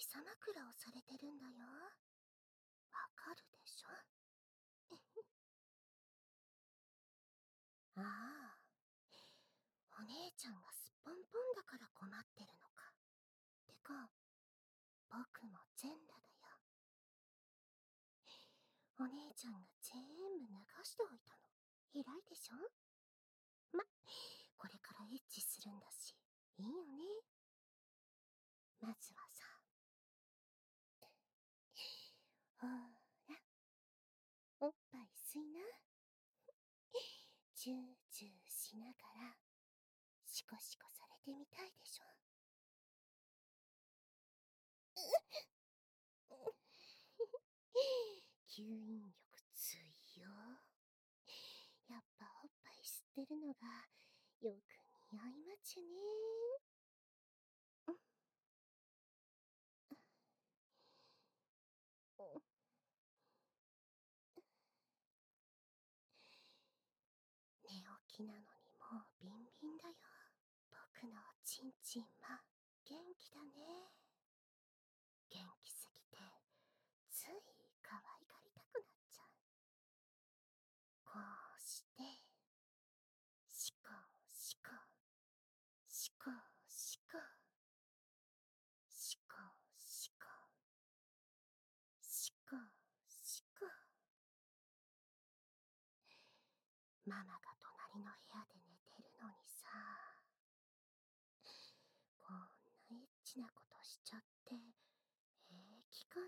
膝枕をされてるんだよ。わかるでしょ？ああ、お姉ちゃんがすっぽんぽんだから困ってるのか。てか、僕も全裸だよ。お姉ちゃんが全部脱がしておいたの。偉いでしょ？ま、これからエッチするんだし、いいよね。まずはさ、ほーら、おっぱい吸いな。チューチューしながら、シコシコされてみたいでしょ？吸引力強い。やっぱおっぱい吸ってるのがよく似合いまちゅね。寝起きなのにもうビンビンだよ。僕のおちんちんは元気だね。元気すぎてつい可愛がりたくなっちゃう。こうしてシコシコシコシコシコシコシコシコ。ママが隣の部屋で寝てるのにさ、こんなエッチなことしちゃって平気かな？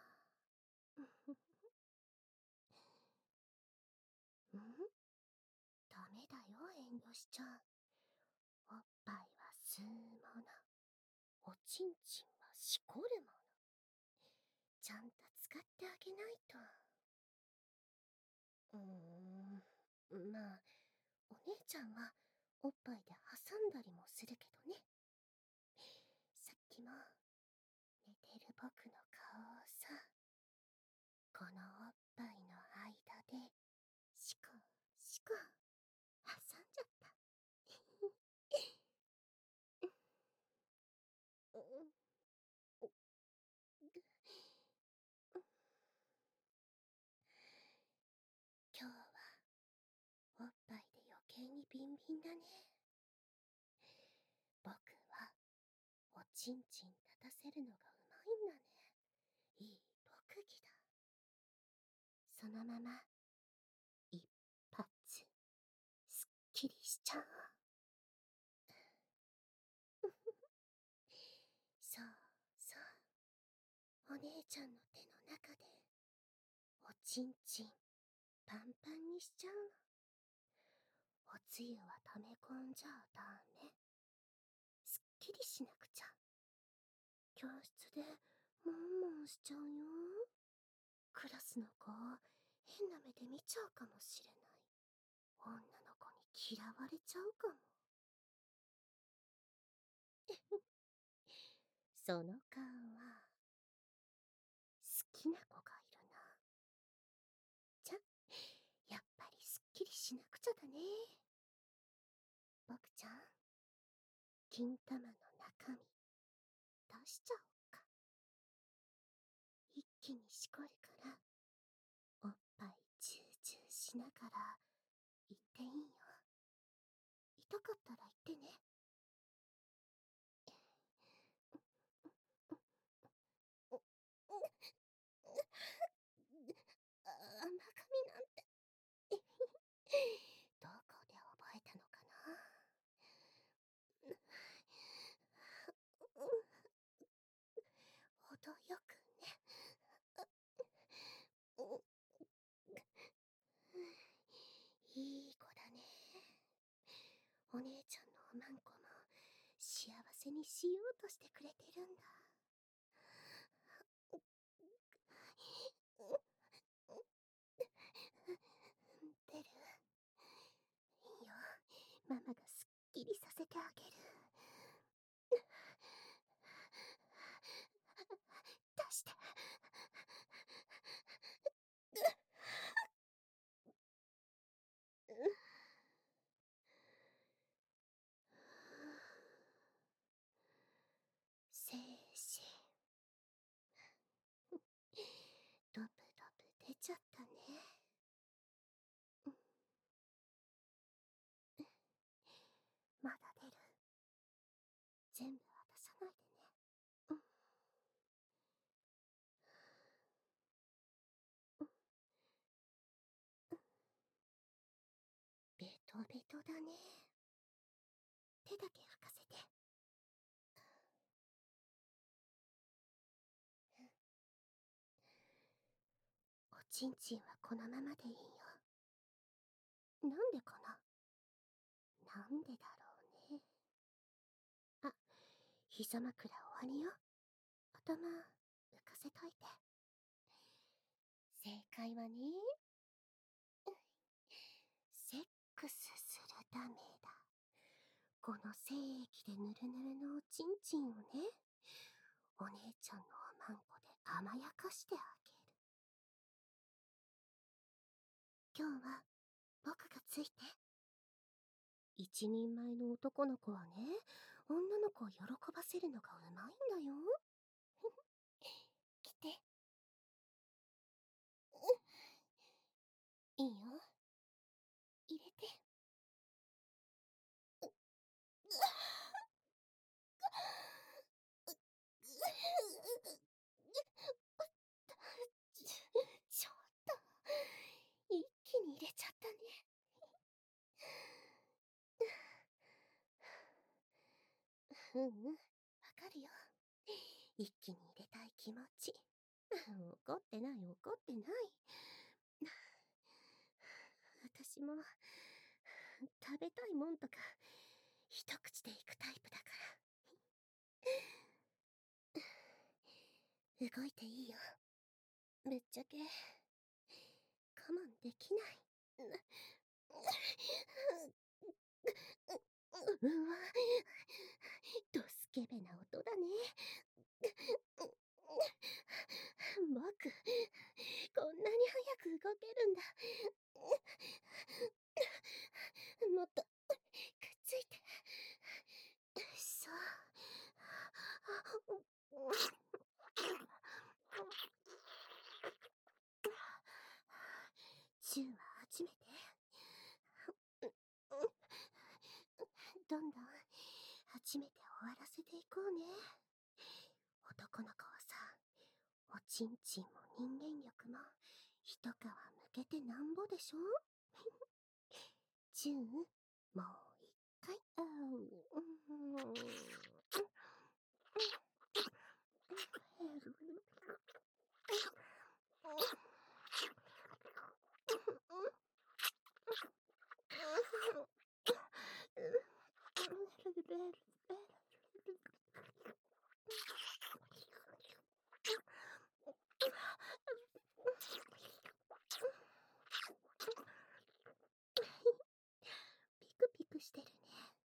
うん、ダメだよ、遠慮しちゃう。おっぱいは吸うもの、おちんちんはしこるもの。ちゃんと使ってあげないと。まあ、お姉ちゃんはおっぱいで挟んだりもするけどね。さっきも寝てる僕の顔をさ、このおっぱいの間でシコシコ挟んじゃった。今日はおっぱいで余計にビンビンだね。僕はおちんちん立たせるのがうまいんだね。いい特技だ。そのまま一発すっきりしちゃう。そうそう、お姉ちゃんの手の中でおちんちんパンパンにしちゃうの。おつゆは溜め込んじゃダメ。すっきりしなくちゃ。教室でモンモンしちゃうよ。クラスの子変な目で見ちゃうかもしれない。女の子に嫌われちゃうかも。その顔は好きな子がいるな。じゃ、やっぱりすっきりしなくちゃだね。僕ちゃん、金玉の中身出しちゃおうか。一気にしこるから、おっぱいチューチューしながら言っていいよ。痛かったら言ってね。甘噛みなんてどこで覚えたのかな？程よくね。いい子だね。お姉ちゃんのおまんこも幸せにしようとしてくれてるんだ。出る？いいよ。ママがすっきりさせてあげる。出して。精手だけ拭かせて。おちんちんはこのままでいいよ。なんでかな。なんでだろうね。あ、膝枕終わりよ。頭浮かせといて。正解はね、セックスするためだ。この精液でぬるぬるのおちんちんをね、お姉ちゃんのおまんこで甘やかしてあげる。今日は僕がついて。一人前の男の子はね、女の子を喜ばせるのがうまいんだよ。来て。いいよ。入れて。ちょっと、一気に入れちゃったね。わかるよ。一気に入れたい気持ち。怒ってない怒ってない。私も食べたいもんとか一口でいくタイプだから。動いていいよ。ぶっちゃけ我慢できない。うわ、ドスケベな音だね。僕、こんなに早く動けるんだ。もっとくっついて。そう。チューは初めて。どんどん初めて終わらせていこうね。男の子はさ、おちんちんも人間力も一皮むけてなんぼでしょ。チュー、もう一回。ピクピクしてるね。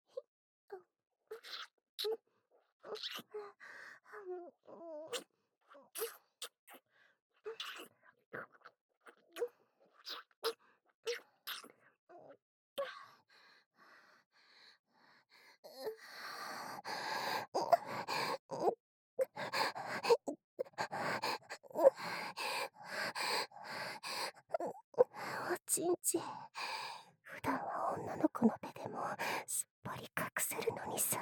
おちんちん、普段は女の子の手でもすっぱり隠せるのにさ。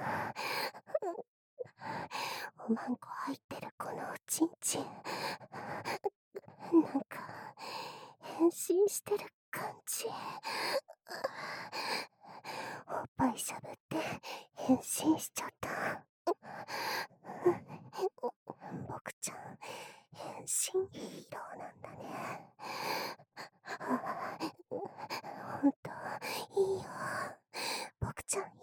おまんこ入ってるこのおちんちん、なんか変身してる感じ。おっぱいしゃぶって変身しちゃった。僕ちゃん変身ヒーローなんだね。ほんといいよ。僕ちゃんいいよ。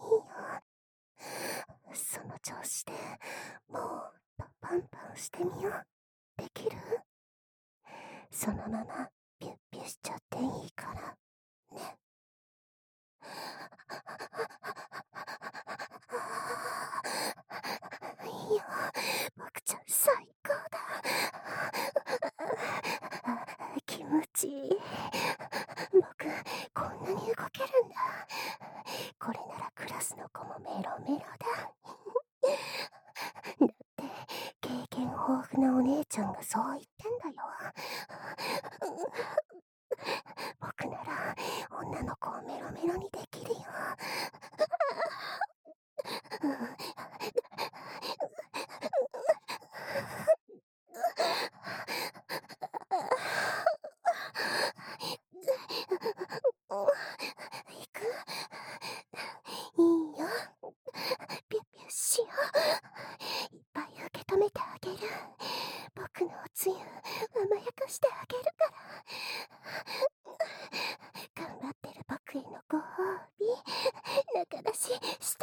その調子でもっとパンパンしてみよう。できる？そのままピュッピュしちゃっていいからね。いいよ、僕ちゃん最高だ。気持ちいい。僕こんなに動けるんだ。これならクラスの子もメロメロだ。だって経験豊富なお姉ちゃんがそう言ってんだよ。僕なら女の子をメロメロにできるよ。行く？ 僕のおつゆ甘やかしてあげるから。頑張ってる僕へのご褒美、仲出しして。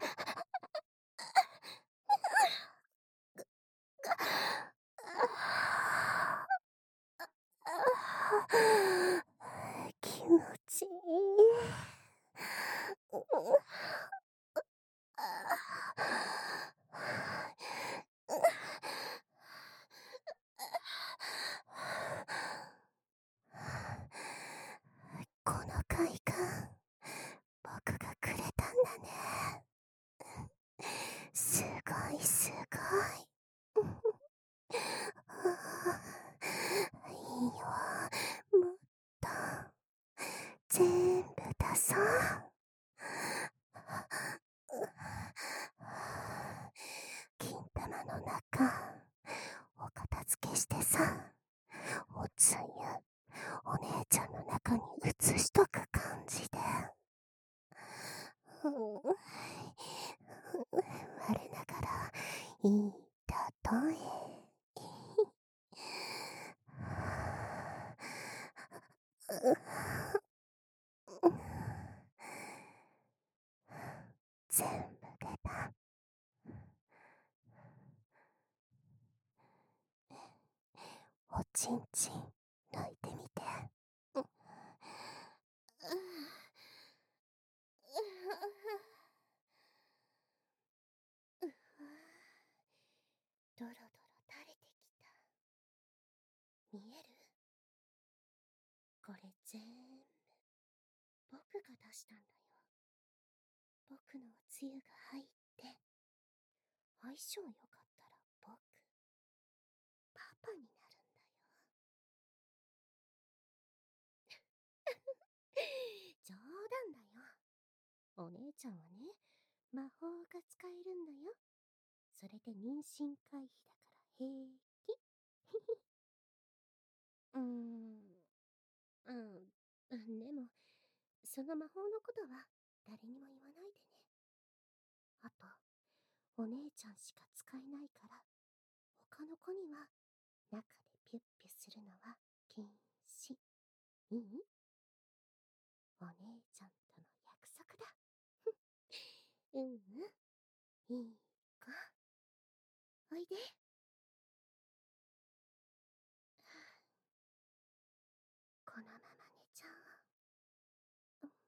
気持ちいい。この快感、僕がくれたんだね。すごいすごい。いいよ、もっと全部出そう。金玉の中、お片付けしてさ、おつゆ、お姉ちゃんの中に移しとく感じで。我ながら、いい例え。全部出た。おちんちん抜いてみて。ドロドロ垂れてきた。見える？これ全部僕が出したんだよ。僕のおつゆが入って、相性良かったら僕、パパになるんだよ。冗談だよ。お姉ちゃんはね、魔法が使えるんだよ。それで妊娠回避だから平気。でも、その魔法のことは誰にも言わないでね。あと、お姉ちゃんしか使えないから、他の子には中でピュッピュするのは禁止。いい？お姉ちゃんとの約束だ。いい子。おいで。このまま寝ちゃおう。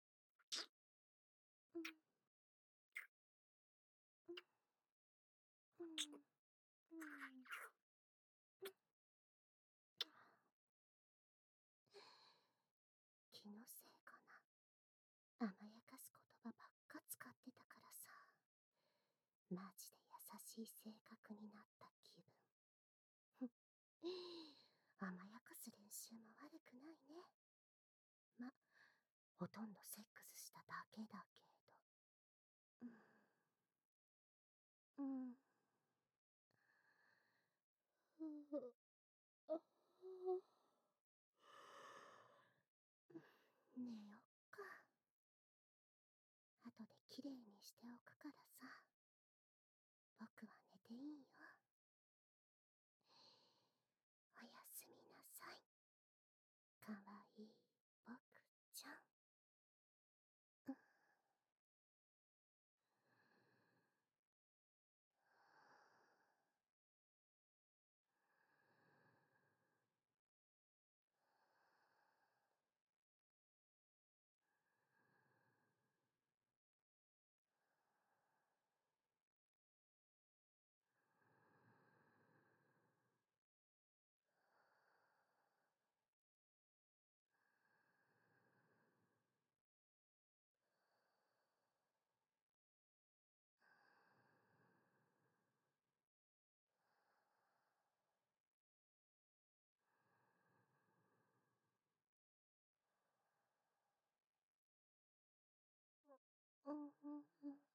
気のせいかな。甘やかす言葉ばっか使ってたからさ。マジで優しい性格になった気分。甘やかす練習も悪くないね。ほとんどセックスしただけだけど。うん。寝よっか。後できれいにしておくからさ。僕は寝ていいよ。おやすみなさい。かわいい僕ちゃん。うん。